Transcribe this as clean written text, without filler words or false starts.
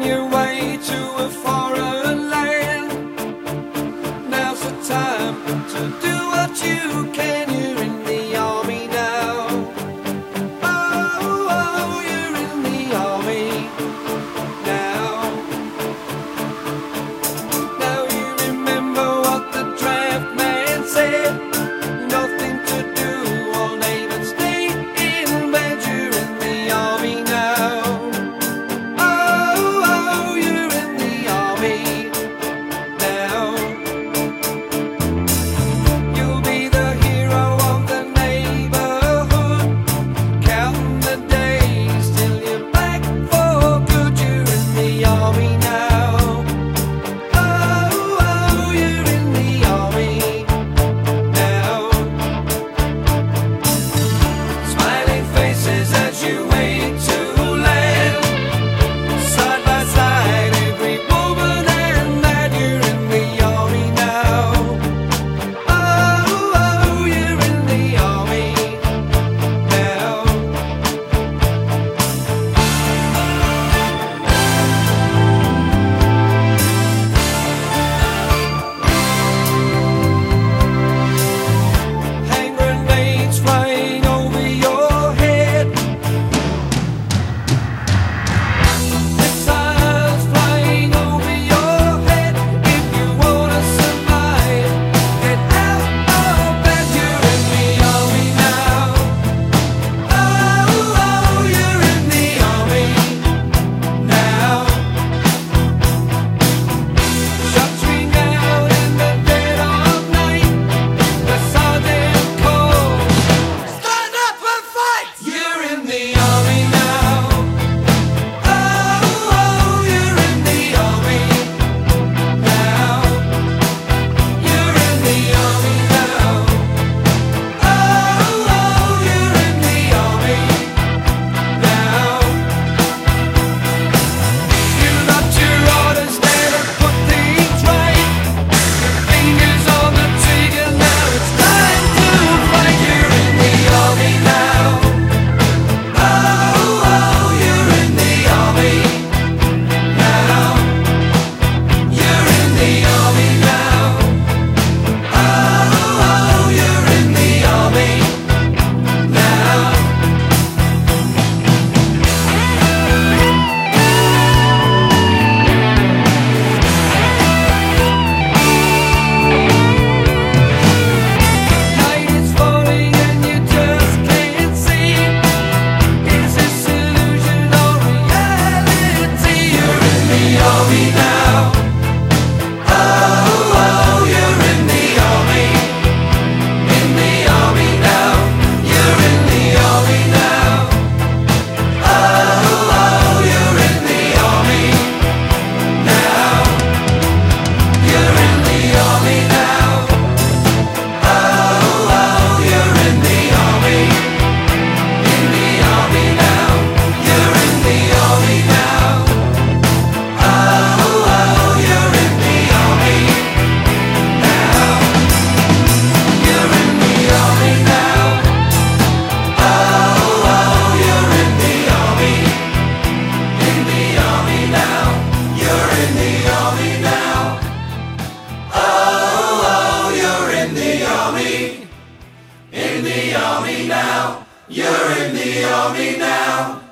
your way to a foreign land. Now's the time to do what you can. You're in the army now. Oh, oh, you're in the army now. Now you remember what the draft man said. Nothing to do all day but stay in bed. You're in the army now. Oh, oh, you're in the army now. You'll be the hero of the neighborhood, counting the days till you're back for good. You're in the army now. Oh, oh, you're in the army now. Smiling faces as you wait to land. Side by side, every woman and man. You're in the army now. Oh, oh, you're in the army now. Hand grenades flying over your head. Missiles flying over your head. If you wanna survive, get out of bed. You're in the army now. Oh, oh, you're in the army now. Shots ring out in the dead of night. The sergeant calls, stand up and fight. You're in the army now. Oh, oh, you're in the army now. You're in the army now. Oh, oh, you're in the army now. You got your orders there to put things right. Your fingers on the trigger now. It's time to fight. You're in the army now. Oh, oh, you're in the army now. You're in the army now. Oh, oh, you're in the army now. Night is falling and you just can't see. Is this illusion or reality? You're in the army now. Oh, oh, you're in the army. In the army now. You're in the army now. Oh, oh, you're in the army now. You're in the army now. Oh, oh, you're in the army. In the army now. You're in the army now. Oh, oh, you're in the army now. You're in the army now. Oh, oh, you're in the army. In the army now. You're in the army now. Oh, oh, you're in the army. In the army now. You're in the army now.